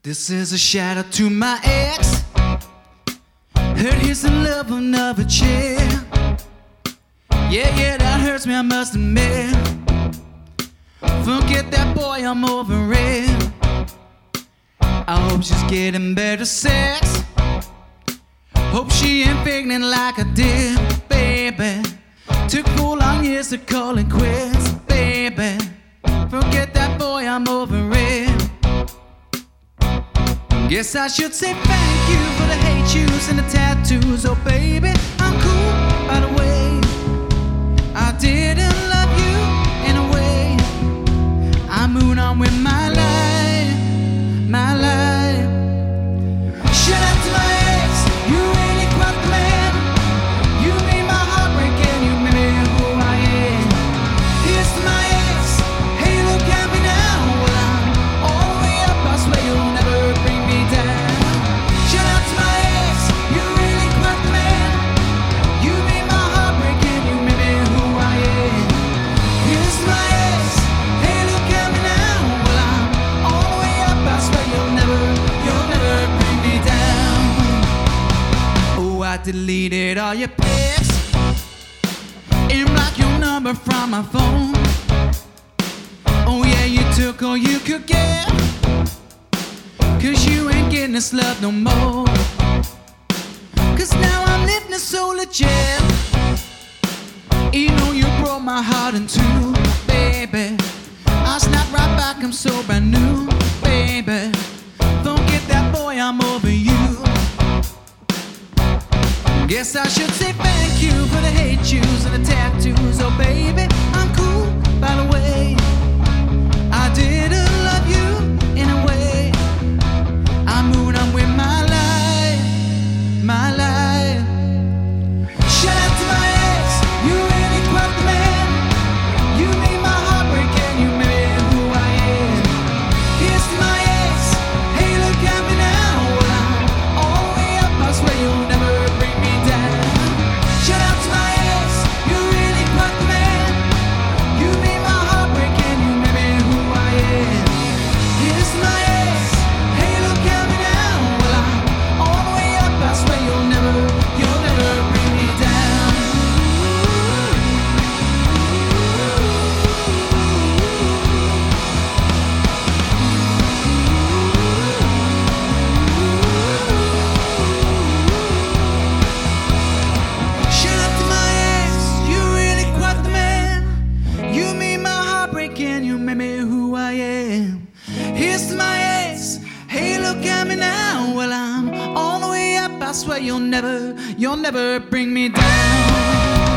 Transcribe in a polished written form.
This is a shout out to my ex. Heard he's in love with another chick. Yeah, that hurts me, I must admit. Forget that boy, I'm over it. I hope she's getting better sex. Hope she ain't faking like I did, baby. Took 4 long years to call it quits, baby. Forget that boy, I'm over it. Guess I should say thank you for the hate yous and the tattoos. Oh baby, I'm cool, by the way. I didn't love you in a way. I moved on with my life, my life. Shout out to my ex, you really quite the man. You made my heart break and you made me who I am. Here's to my ex, hey look at me now. Well I'm all the way up, I swear you'll never bring me down. Shout out to my ex, you really quite the man. You made my heart break and you made me who I am. Here's to my ex, hey look at me now. Well I'm all the way up, I swear you'll never bring me down. Oh, I deleted all your pics and blocked your number from my phone. Oh yeah, you took all you could get, 'cause you ain't getting this love no more. 'Cause now I'm living it so legit. You know you broke my heart in two, baby. I snap right back, I'm so brand new, baby. Forget that boy, I'm over you. Guess I should say thank you for the hate yous and the tattoos. Oh baby, I'm cool, by the way. I didn't love you in a way. I moved on with my life, my life. Shout out to my ex, you really quite the man. You made my heart break and you made me who I am. Here's to my ex, hey look at me now. Well I'm all the way up, I swear you'll never bring me down. Shout out to my ex, you really quite the man. You made my heart break and you made me who I am. Here's to my ex, hey look at me now. Well I'm all the way up, I swear you'll never bring me down. Shout out to my ex, you really quite the man. You made my heart break and you made me who I am. Here's to my ex, hey look at me now. Well I'm all the way up, I swear you'll never bring me down.